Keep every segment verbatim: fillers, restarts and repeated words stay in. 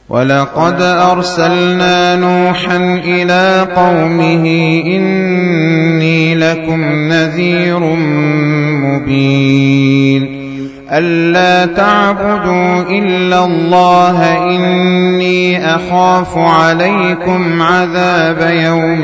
ولقد أرسلنا نوحا إلى قومه إني لكم نذير مبين ألا تعبدوا إلا الله إني أخاف عليكم عذاب يوم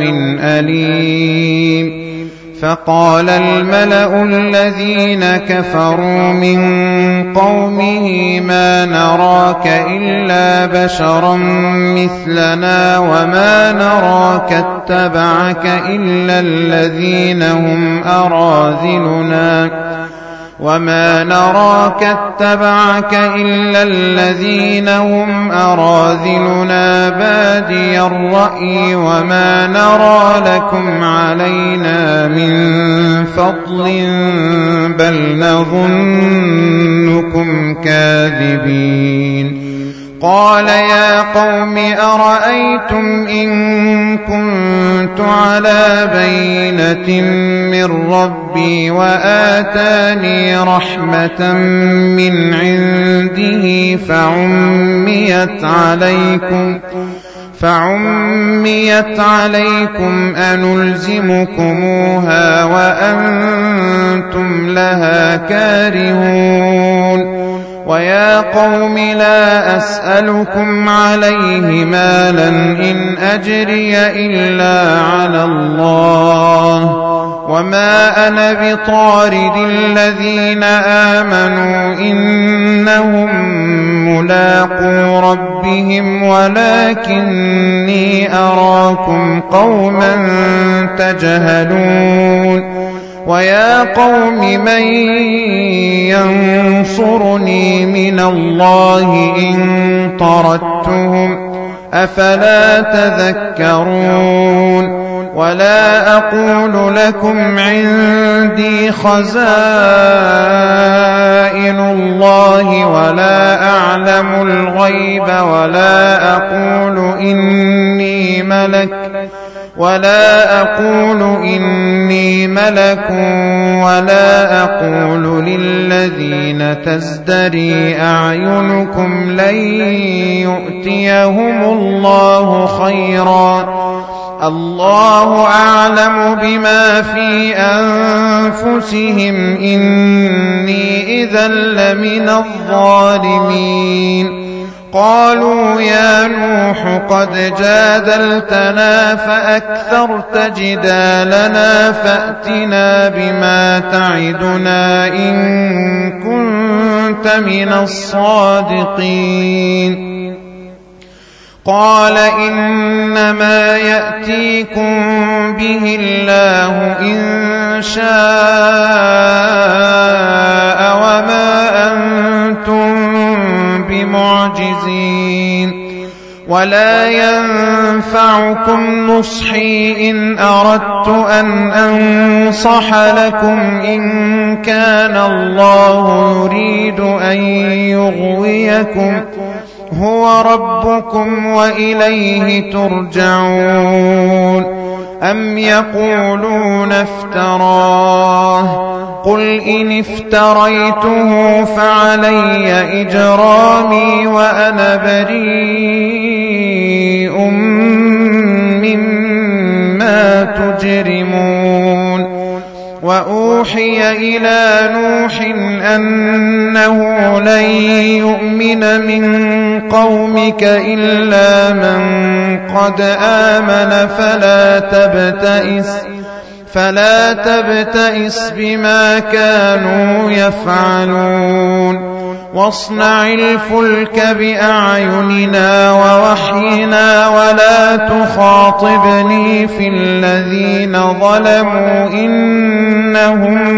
أليم فقال الملأ الذين كفروا من قومه ما نراك إلا بشرا مثلنا وما نراك اتبعك إلا الذين هم أراذلنا وما نراك اتبعك إلا الذين هم أراذلنا بادي الرأي وما نرى لكم علينا من فضل بل نظنكم كاذبين قال يا قوم أرأيتم إن كنت على بينة من ربي وآتاني رحمة من عنده فعميت عليكم فعميت عليكم أنلزمكموها وأنتم لها كارهون ويا قوم لا أسألكم عليه مالا إن أجري إلا على الله وما أنا بطارد الذين آمنوا إنهم ملاقو ربهم ولكني أراكم قوما تجهلون ويا قوم من ينصرني من الله إن طردتهم أفلا تذكرون ولا أقول لكم عندي خزائن الله ولا أعلم الغيب ولا أقول إني ملك ولا أقول إني ملك ولا أقول للذين تزدري أعينكم لن يؤتيهم الله خيرا الله أعلم بما في أنفسهم إني إذا لمن الظالمين قالوا يا نوح قد جادلتنا فأكثرت جدالنا فأتنا بما تعدنا إن كنت من الصادقين قال إنما يأتيكم به الله إن شاء وما أنتم بمعجزين ولا ينفعكم نصحي إن أردت أن أنصح لكم إن كان الله يريد أن يغويكم هو ربكم وإليه ترجعون أم يقولون افتراه قل إن افتريته فعلي إجرامي وأنا بريء مما تجرمون وأوحي إلى نوح أنه لن يؤمن من قومك إلا من قد آمن فلا تبتئس فلا تبتئس بما كانوا يفعلون واصنع الفلك بأعيننا ووحينا ولا تخاطبني في الذين ظلموا إنهم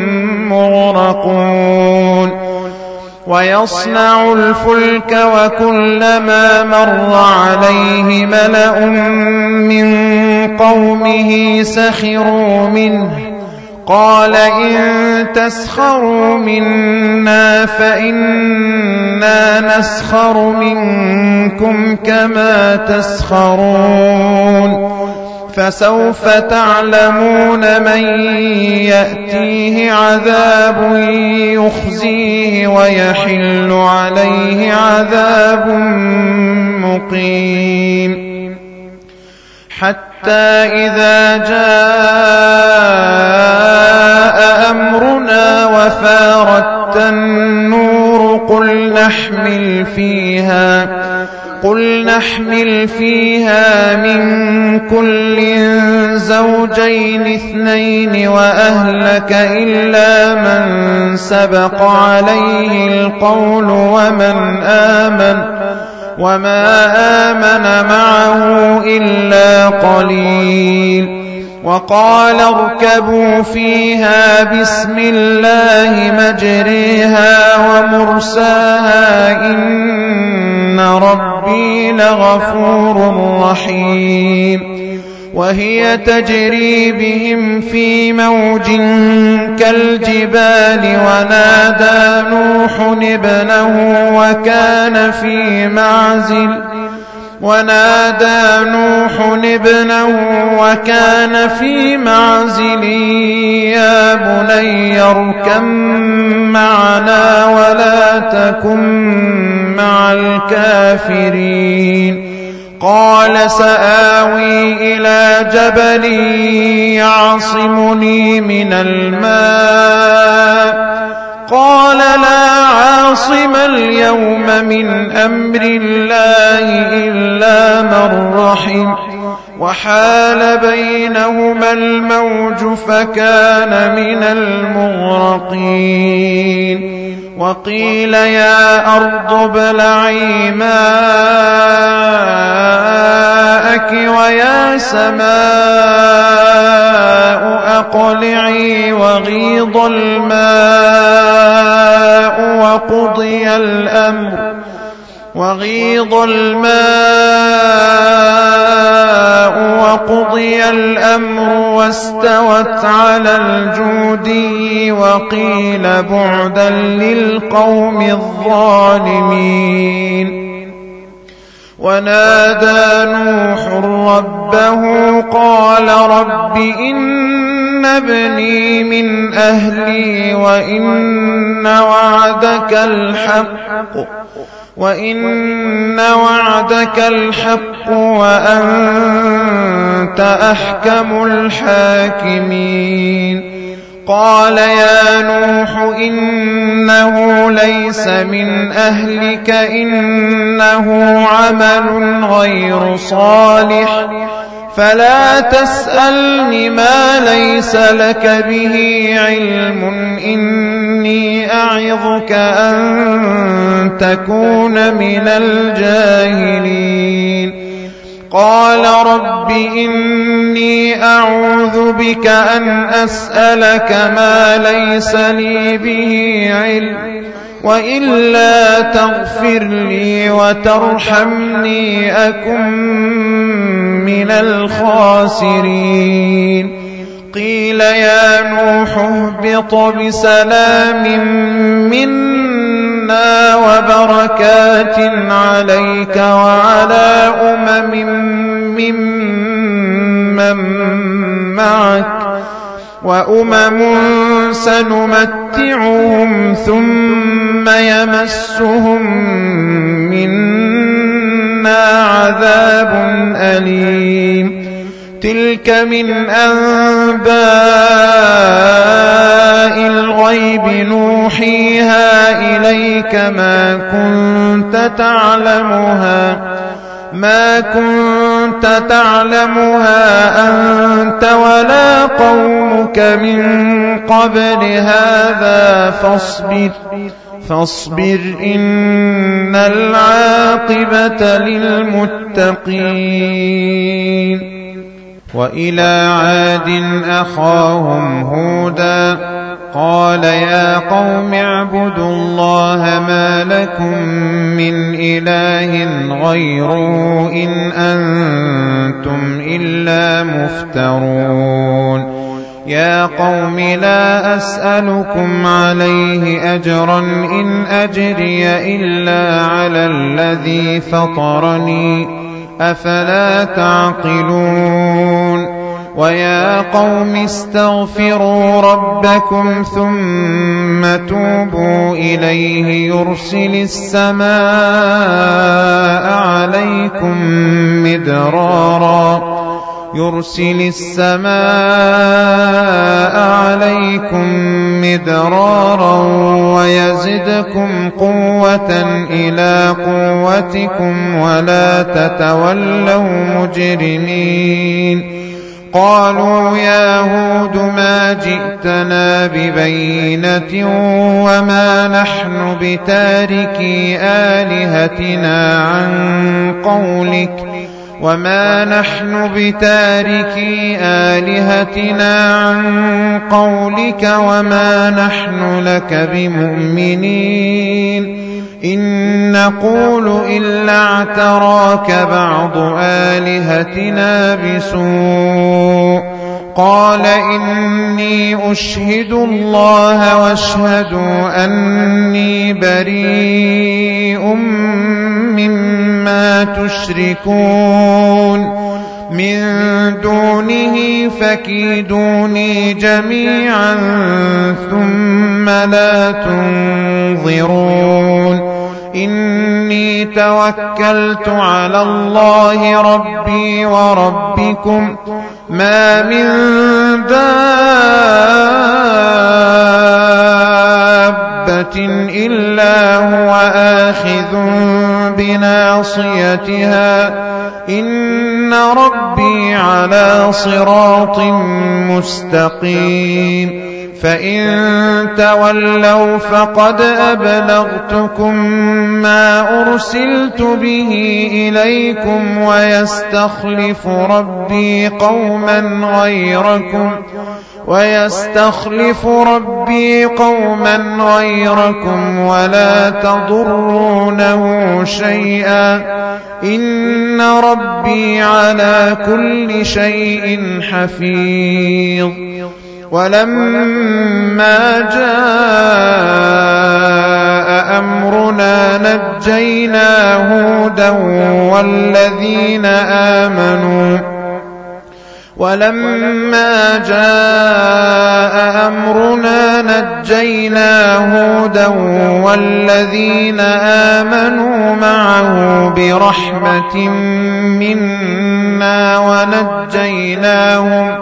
مغرقون ويصنع الفلك وكلما مر عليه ملأ من قومه سخروا منه قال إن تسخروا منا فإنا نسخر منكم كما تسخرون فسوف تعلمون من يأتيه عذاب يخزيه ويحل عليه عذاب مقيم حتى إذا جاء أمرنا وفارت النور قل نحمل فيها قل نحمل فيها من كل زوجين اثنين وأهلك إلا من سبق عليه القول ومن آمن وما آمن معه إلا قليل وقال اركبوا فيها بسم الله مجريها ومرساها إن ربي لغفور رحيم وهي تجري بهم في موج كالجبال ونادى نوح ابنه وكان في معزل ونادى نوح ابنه وكان في معزل يا بني اركب معنا ولا تكن مع الكافرين قال سآوي إلى جبل يعصمني من الماء قال لا عاصم اليوم من أمر الله إلا من رحم وحال بينهما الموج فكان من المغرقين وقيل يا أرض ابلعي ماءك ويا سماء أقلعي وغيض الماء وقضي الأمر وغيض الماء وقضي الأمر واستوت على الجودي وقيل بعدا للقوم الظالمين ونادى نوح ربه قال رب إن ابني من أهلي وإن وعدك الحق وإن وعدك الحق وأنت أحكم الحاكمين قال يا نوح إنه ليس من أهلك إنه عمل غير صالح فلا تسألني ما ليس لك به علم إني أعظك أن تكون من الجاهلين قال رب إني أعوذ بك أن أسألك ما ليس لي به علم وإلا تغفر لي وترحمني أكن من الخاسرين قيل يا نوح اهبط بسلام منا وبركات عليك وعلى أمم ممن معك وأمم سنمتعهم ثم يمسهم منا عذاب أليم تلك من أنباء الغيب نوحيها إليك ما كنت تعلمها ما كنت تعلمها أنت ولا قومك من قبل هذا فاصبر فاصبر إن العاقبة للمتقين وإلى عاد أخاهم هودا قال يا قوم اعبدوا الله ما لكم من إله غيره إن أنتم إلا مفترون يا قوم لا أسألكم عليه أجرا إن أجري إلا على الذي فطرني أفلا تعقلون ويا قوم استغفروا ربكم ثم توبوا إليه يرسل السماء عليكم عليكم مدرارا يرسل السماء عليكم مدرارا ويزدكم قوة إلى قوتكم ولا تتولوا مجرمين قالوا يا هود ما جئتنا ببينة وما نحن بتاركي آلهتنا عن قولك وما نحن بتاركي آلهتنا عن قولك وما نحن لك بمؤمنين إن نقول إلا اعتراك بعض آلهتنا بسوء قال إني أشهد الله واشهدوا أني بريء مما تشركون من دونه فكيدوني جميعا ثم لا تنظرون إني توكلت على الله ربي وربكم ما من دابة إلا هو آخذ بناصيتها إن ربي على صراط مستقيم فإن تولوا فقد أبلغتكم ما أرسلت به إليكم ويستخلف ربي قوما غيركم ويستخلف ربي قوما غيركم ولا تضرونه شيئا إن ربي على كل شيء حفيظ ولما جاء أمرنا نجينا هودا والذين آمنوا ولما جاء أمرنا نجينا هودا والذين آمنوا معه برحمة منا ونجيناهم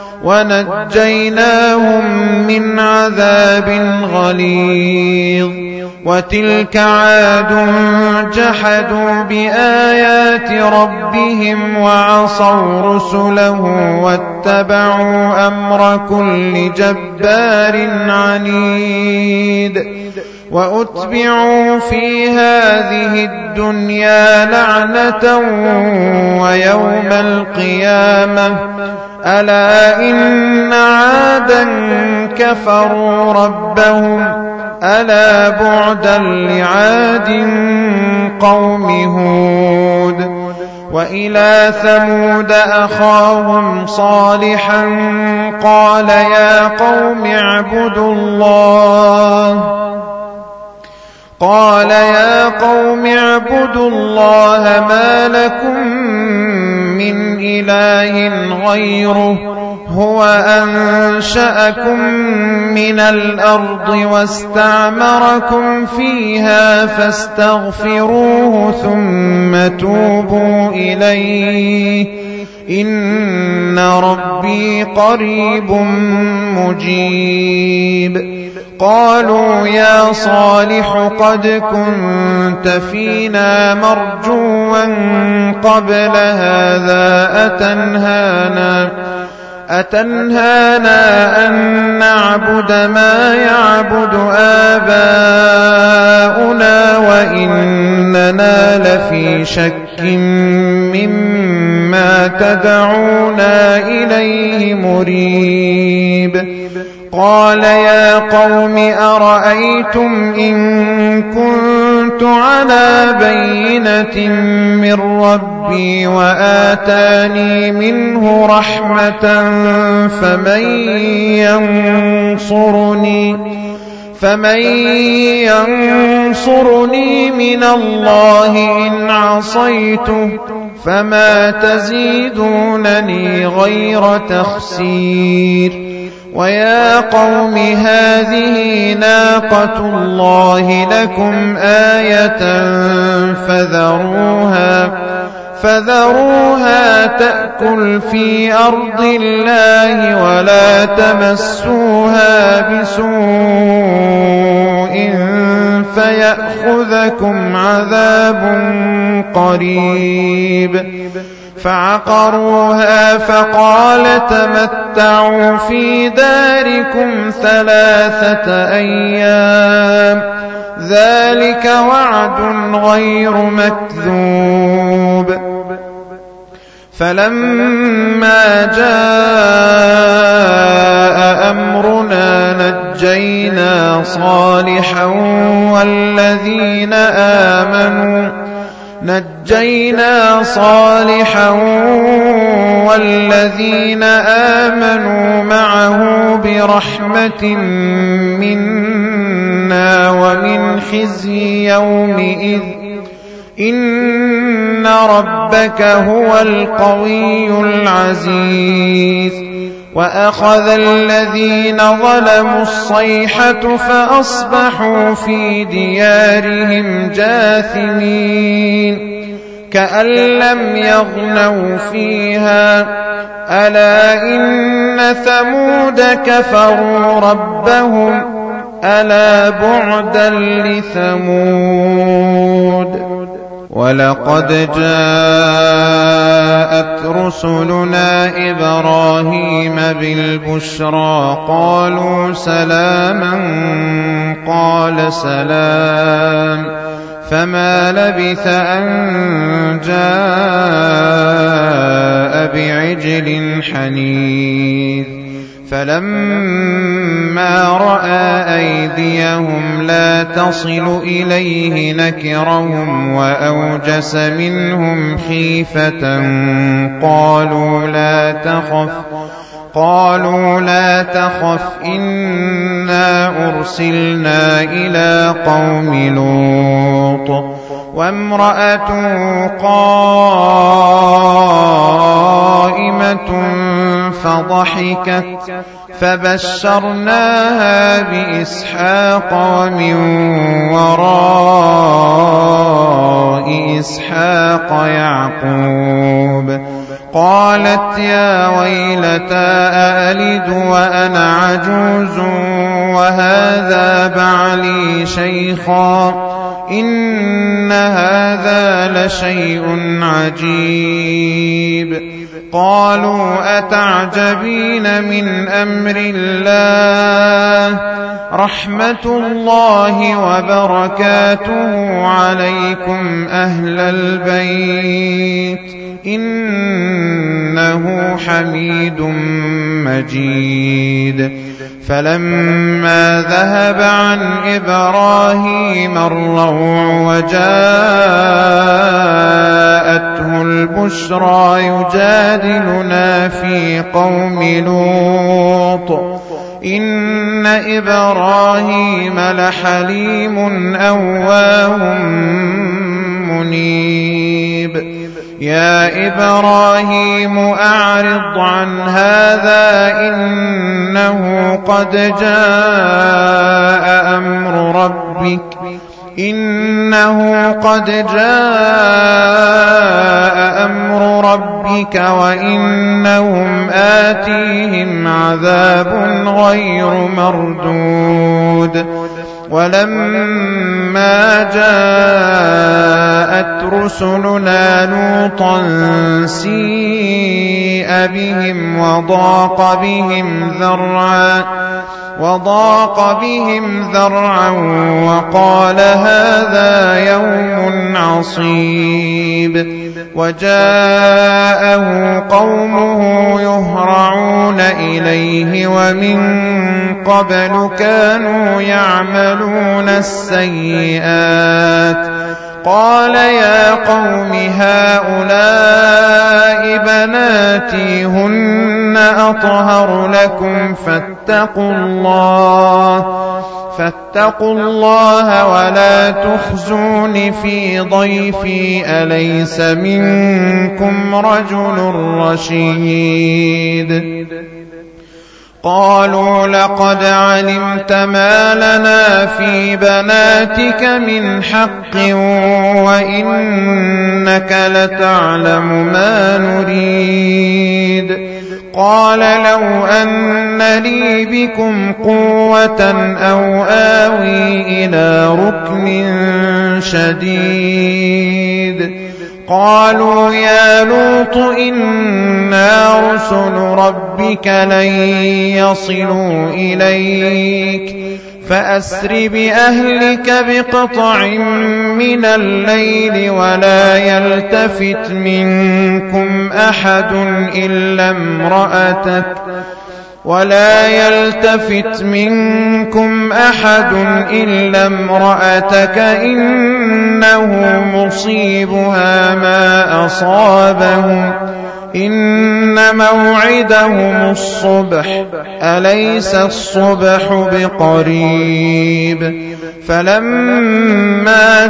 ونجيناهم من عذاب غليظ وتلك عاد جحدوا بآيات ربهم وعصوا رسله واتبعوا أمر كل جبار عنيد وأتبعوا في هذه الدنيا لعنة ويوم القيامة ألا إن عادا كفروا ربهم ألا بعدا لعاد قوم هود وإلى ثمود أخاهم صالحا قال يا قوم اعبدوا الله قال يا قوم اعبدوا الله ما لكم من إله غيره هو أنشأكم من الأرض واستعمركم فيها فاستغفروه ثم توبوا إليه إن ربي قريب مجيب قالوا يا صالح قد كنت فينا مرجوا قبل هذا أتنهانا أتنهانا أن نعبد ما يعبد آباؤنا وإننا لفي شك مما تدعونا إليه مريب قال يا قوم أرأيتم إن كنت على بينة من ربي وآتاني منه رحمة فمن ينصرني فمن ينصرني من الله إن عصيته فما تزيدونني غير تخسير ويا قوم هذه ناقة الله لكم آية فذروها فذروها تأكل في أرض الله ولا تمسوها بسوء فيأخذكم عذاب قريب. فعقروها فقال تمتعوا في داركم ثلاثة أيام ذلك وعد غير مكذوب. فلما جاء أمرنا نجينا صالحا والذين آمنوا نجينا صالحا والذين آمنوا معه برحمة منا ومن خزي يومئذ إن ربك هو القوي العزيز. وأخذ الذين ظلموا الصيحة فأصبحوا في ديارهم جاثمين كأن لم يغنوا فيها ألا إن ثمود كفروا ربهم ألا بعدا لثمود. ولقد جاءت رسلنا إبراهيم بالبشرى قالوا سلاما قال سلام فما لبث أن جاء بعجل حنيذ. فلما رأى أيديهم لا تصل إليه نكرهم وأوجس منهم خيفة قالوا لا تخف قالوا لا تخف إنا أرسلنا إلى قوم لوط وامرأته قائمة فضحكت فبشرناها بإسحاق ومن وراء إسحاق يعقوب. قالت يا ويلتى أألد وأنا عجوز وهذا بعلي شيخا إن هذا لشيء عجيب. قالوا أتعجبين من أمر الله رحمة الله وبركاته عليكم أهل البيت إنه حميد مجيد. فلما ذهب عن إبراهيم الروع وجاءته البشرى يجادلنا في قوم لوط إن إبراهيم لحليم أواه منيب. يا إبراهيم أعرض عن هذا إنه قد جاء أمر ربك إنه قد جاء أمر ربك وإنهم آتيهم عذاب غير مردود. ولما جاءت رسلنا لوطا سيء بهم وضاق بهم ذرعا وضاق بهم ذرعا وقال هذا يوم عصيب. وجاءه قومه يهرعون إليه ومن قبل كانوا يعملون السيئات. قال يا قوم هؤلاء بناتي هن أطهر لكم فاتقوا الله فاتقوا الله ولا تخزون في ضيفي أليس منكم رجل رشيد. قالوا لقد علمت ما لنا في بناتك من حق وإنك لتعلم ما نريد. قال لو أن لي بكم قوة أو آوي إلى ركن شديد. قالوا يا لوط إنا رسل ربك لن يصلوا إليك فأسر بأهلك بقطع من الليل ولا يلتفت منكم أحد إلا امرأتك ولا يلتفت منكم أحد إلا امرأتك إنه مصيبها ما أصابهم إن موعدهم الصبح أليس الصبح بقريب. فلما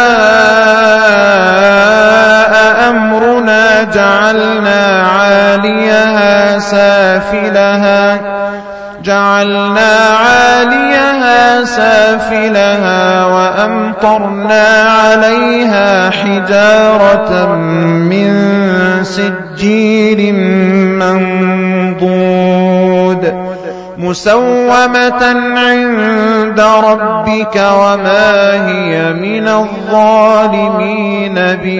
جاء أمرنا جعلنا عاليها سافلها جعلنا عاليها سافلها وأمطرنا عليها حجارة من سجيل منضود مسومة عند ربك وما هي من الظالمين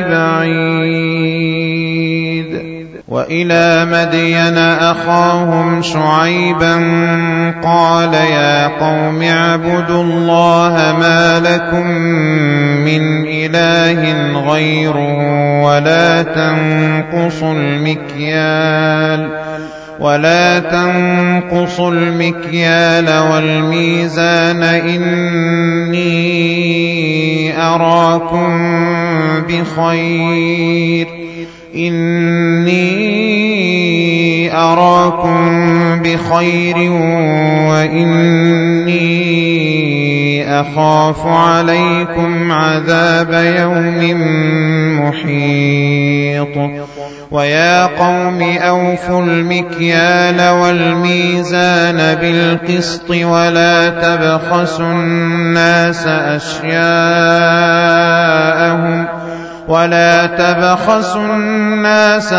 ببعيد. وإلى مدين أخاهم شعيبا قال يا قوم اعبدوا الله ما لكم من إله غيره ولا تنقصوا المكيال ولا تنقصوا المكيال والميزان إني أراكم بخير إني أراكم بخير وإني أخاف عليكم عذاب يوم محيط. ويا قوم أوفوا المكيال والميزان بالقسط ولا تبخسوا الناس أشياءهم ولا تبخسوا الناس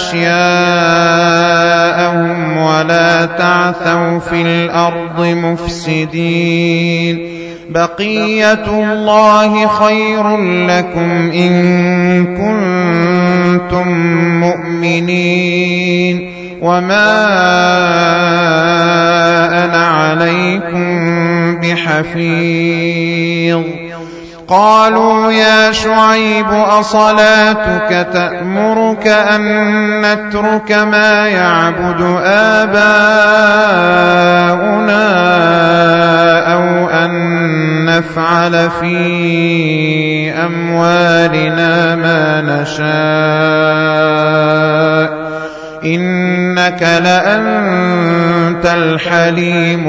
أشياءهم ولا تعثوا في الأرض مفسدين. بقية الله خير لكم إن كنتم مؤمنين وما أنا عليكم بحفيظ. قالوا يا شعيب أصلاتك تأمرك أن نترك ما يعبد آباؤنا أو أن نفعل في أموالنا ما نشاء إنك لأنت الحليم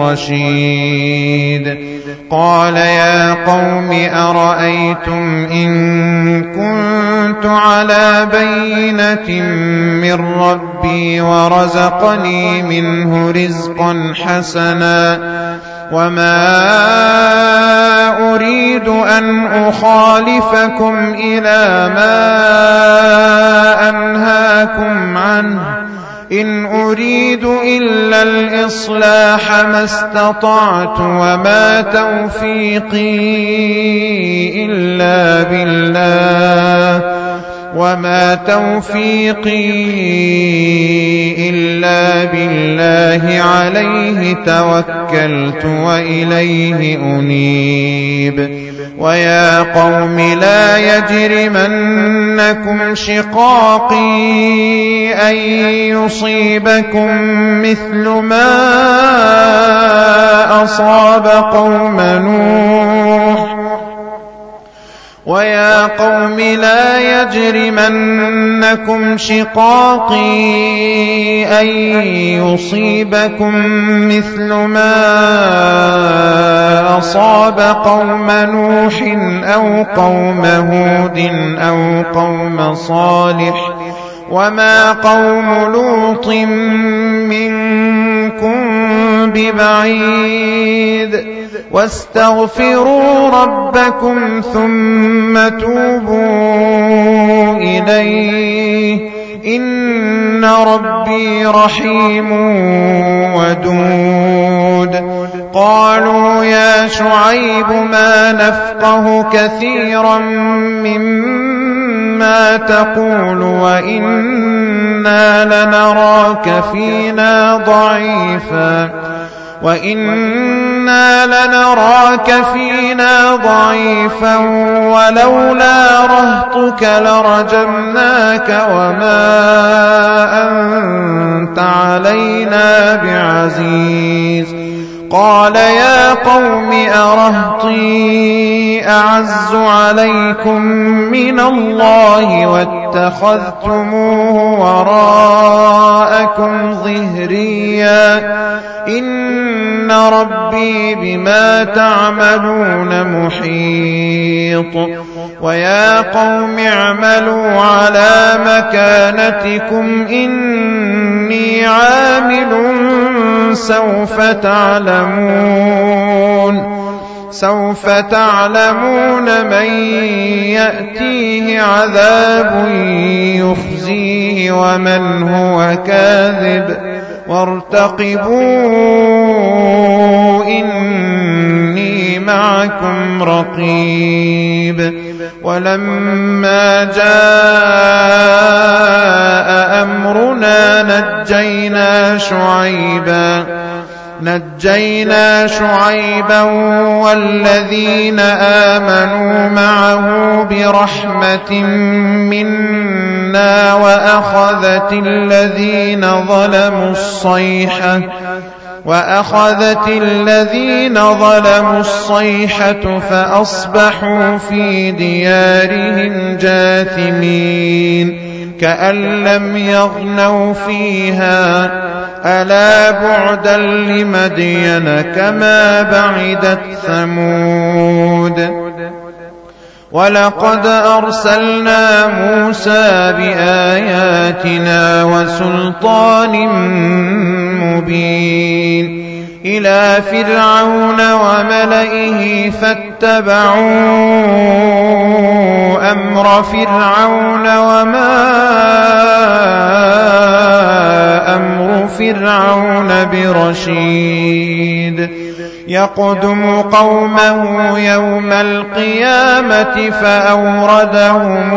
الرشيد. قال يا قوم أرأيتم إن كنت على بينة من ربي ورزقني منه رزقا حسنا وما أريد أن أخالفكم إلى ما أنهاكم عنه إن أريد إلا الإصلاح ما استطعت وما توفيقي إلا بالله وما توفيقي إلا بالله عليه توكلت وإليه أنيب. ويا قوم لا يجرمنكم شقاقي أن يصيبكم مثل ما أصاب قوم نوح ويا قوم لا يجرمنكم شقاقي أن يصيبكم مثل ما أصاب قوم نوح أو قوم هود أو قوم صالح وما قوم لوط منكم ببعيد واستغفروا ربكم ثم توبوا إليه إن ربي رحيم ودود. قالوا يا شعيب ما نفقه كثيرا مما تقول وإنا لنراك فينا ضعيفا وإنا لنراك فينا ضعيفا ولولا رهطك لرجمناك وما أنت علينا بعزيز. قال يا قوم أرهطي أعز عليكم من الله واتخذتموه وراءكم ظهريا إن ربي بما تعملون محيط. ويا قوم اعملوا على مكانتكم إني عامل سوف تعلمون سوف تعلمون من يأتيه عذاب يخزيه ومن هو كاذب وارتقبوا إني معكم رقيب. ولما جاء أمرنا نجينا شعيبا نجينا شعيبا والذين آمنوا معه برحمة منا وأخذت الذين ظلموا الصيحة وأخذت الذين ظلموا الصيحة فأصبحوا في ديارهم جاثمين كأن لم يغنوا فيها ألا بعدا لمدين كما بعدت ثمود. ولقد أرسلنا موسى بآياتنا وسلطان مبين إلى فرعون وملئه فاتبعوا أمر فرعون وما أمر فرعون برشيد. يقدم قومه يوم القيامة فأوردهم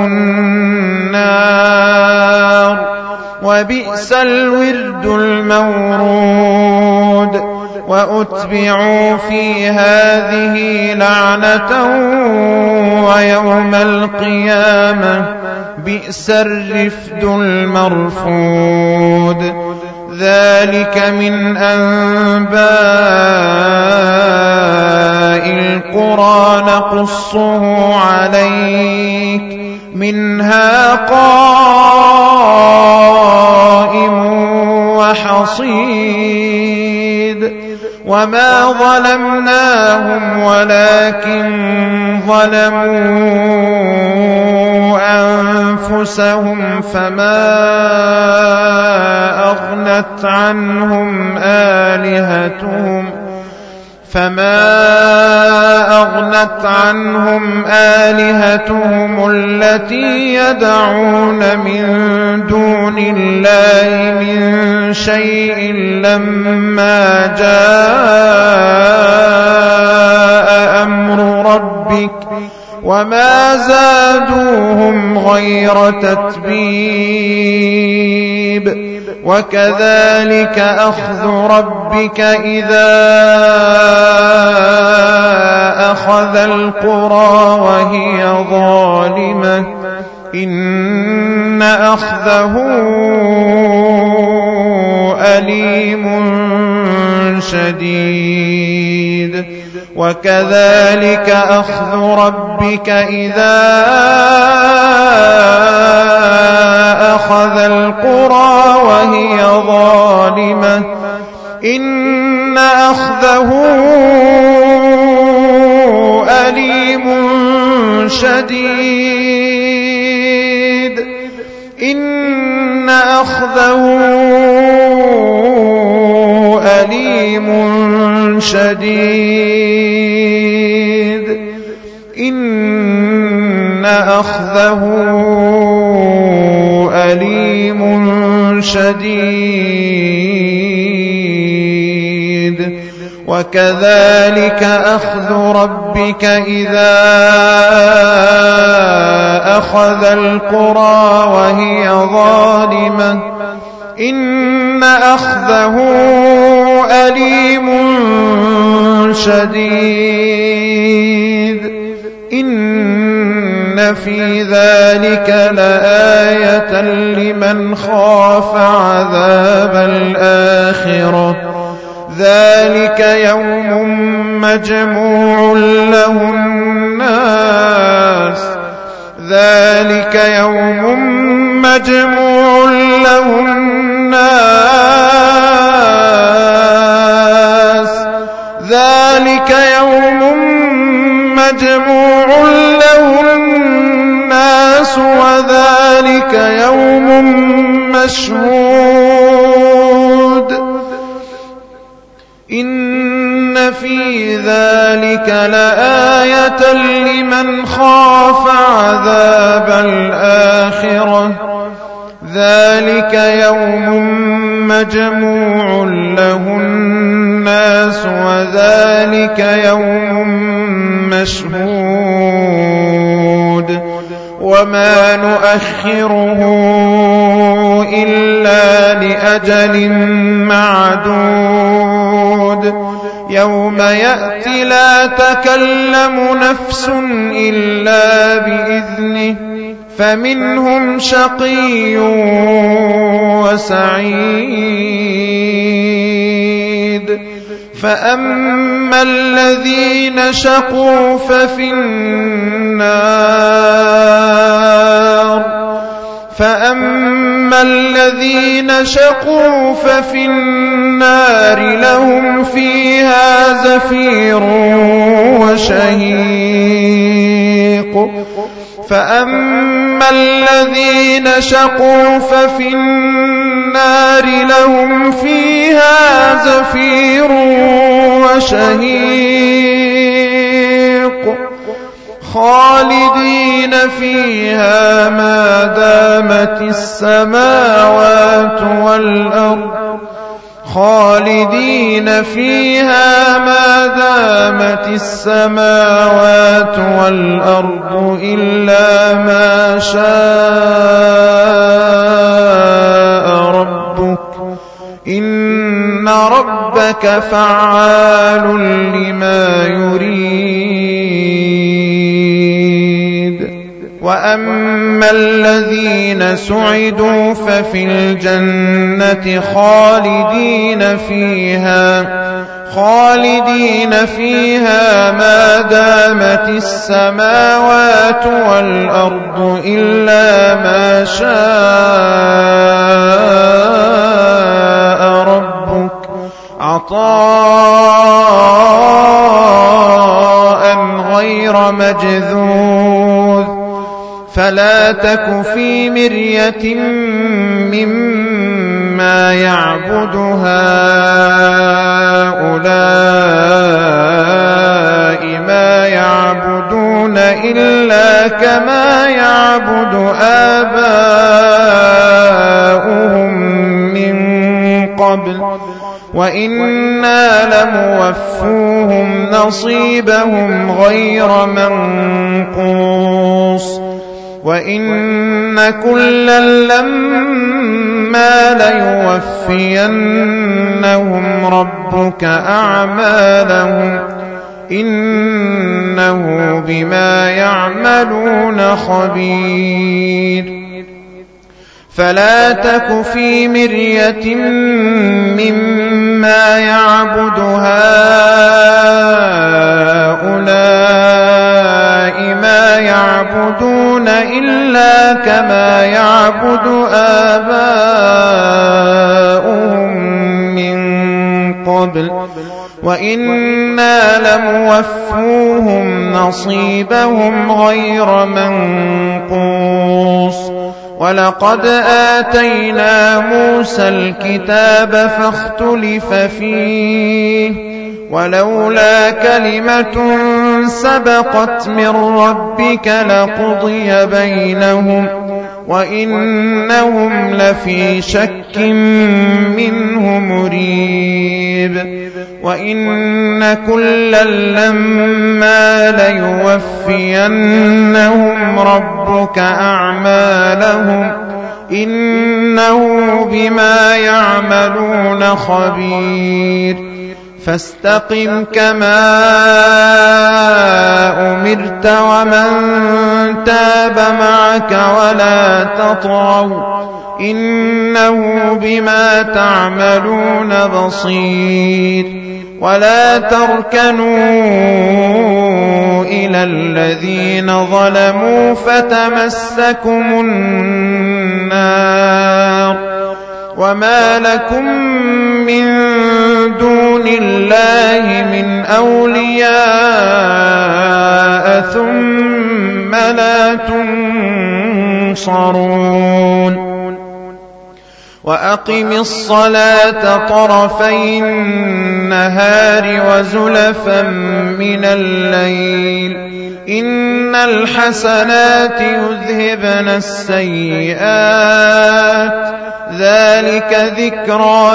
النار وبئس الورد المورود. وأتبعوا في هذه لعنة ويوم القيامة بئس الرفد المرفود. ذلك من أنباء القرى نقصه عليك منها قائم وحصيد. وما ظلمناهم ولكن ظلموا أنفسهم فما أغنت عنهم آلهتهم فما أغنت عنهم آلهتهم التي يدعون من دون الله من شيء لما جاء أمر ربك وما زادوهم غير تتبيب. وكذلك أخذ ربك إذا أخذ القرى وهي ظالمة إن أخذه أليم شديد. وكذلك أخذ ربك إذا أخذ القرى وهي ظالمة إن أخذه أليم شديد. إن أخذه شديد إن أخذه أليم شديد وكذلك أخذ ربك إذا أخذ القرى وهي ظالمة إن أخذه أليم شديد إن في ذلك لآية لمن خاف عذاب الآخرة ذلك يوم مجموع له الناس ذلك يوم مجموع له الناس ذلك يوم مجموع له الناس وذلك يوم مشهود إن في ذلك لآية لمن خاف عذاب الآخرة ذلك يوم مجموع له الناس وذلك يوم مشهود وما نؤخره إلا لأجل معدود يوم يأتي لا تكلم نفس إلا بإذنه فمنهم شقي وسعيد فأما الذين شقوا ففي النار فأما الذين شقوا ففي النار لهم فيها زفير وشهيق فأما الذين شقوا ففي النار لهم فيها زفير وشهيق خالدين فيها ما دامت السماوات والأرض خالدين فيها ما دامت السماوات والأرض إلا ما شاء ربك إن ربك فعال لما يريد وأما الذين سعدوا ففي الجنة خالدين فيها خالدين فيها ما دامت السماوات والأرض إلا ما شاء ربك عطاء غير مجذوذ فلا تك في مرية مما يعبد هؤلاء ما يعبدون إلا كما يعبد آباؤهم من قبل وإنا لموفوهم نصيبهم غير منقوص وإن كلا لما ليوفينهم ربك أعمالهم إنه بما يعملون خبير فلا تك في مرية مما يعبد هؤلاء ما يعبدون إلا كما يعبد آباؤهم من قبل وإنا لموفوهم نصيبهم غير منقوص ولقد آتينا موسى الكتاب فاختلف فيه ولولا كلمة سبقت من ربك لقضي بينهم وإنهم لفي شك منه مريب وإن كلا لما ليوفينهم ربك أعمالهم إنه بما يعملون خبير فاستقم كما أمرت ومن تاب معك ولا تطغوا إنه بما تعملون بصير ولا تركنوا إلى الذين ظلموا فتمسكم النار وما لكم من دون الله من أولياء ثم لا تنصرون وأقم الصلاة طرفي النهار وزلفا من الليل إن الحسنات يذهبن السيئات ذلك ذكرى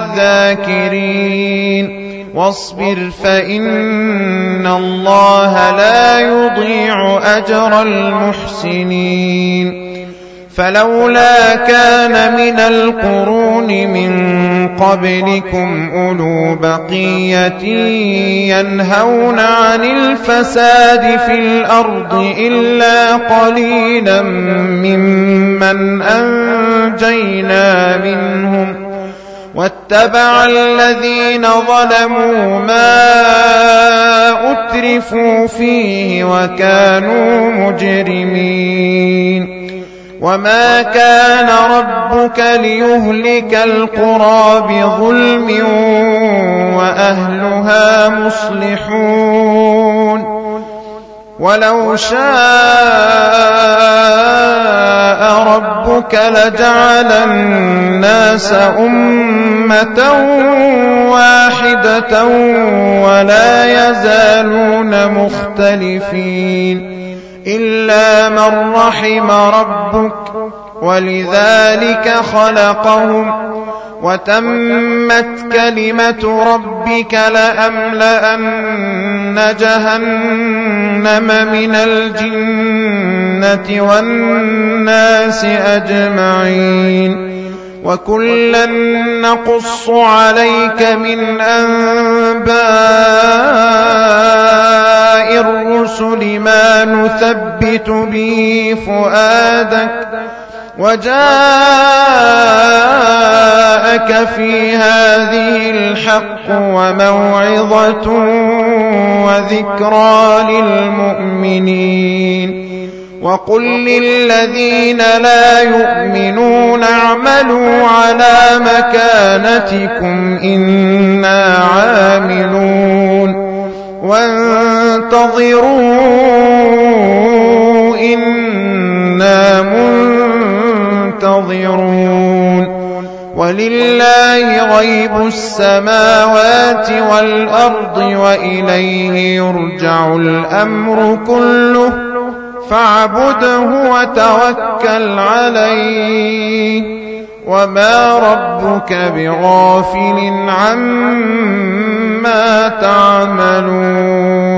للذاكرين واصبر فإن الله لا يضيع أجر المحسنين فلولا كان من القرون من قبلكم أولو بقية ينهون عن الفساد في الأرض إلا قليلا ممن أنجينا منهم واتبع الذين ظلموا ما أترفوا فيه وكانوا مجرمين وما كان ربك ليهلك القرى بظلم وأهلها مصلحون ولو شاء ربك لجعل الناس أمة واحدة ولا يزالون مختلفين إلا من رحم ربك ولذلك خلقهم وتمت كلمة ربك لأملأن جهنم من الجنة والناس أجمعين وكلا نقص عليك من أنباء الرسل ما نثبت به فؤادك وجاءك في هذه الحق وموعظة وذكرى للمؤمنين وقل للذين لا يؤمنون اعملوا على مكانتكم إنا عاملون وانتظروا إنا منتظرون ولله غيب السماوات والأرض وإليه يرجع الأمر كله فاعبده وتوكل عليه وما ربك بغافل عما تعملون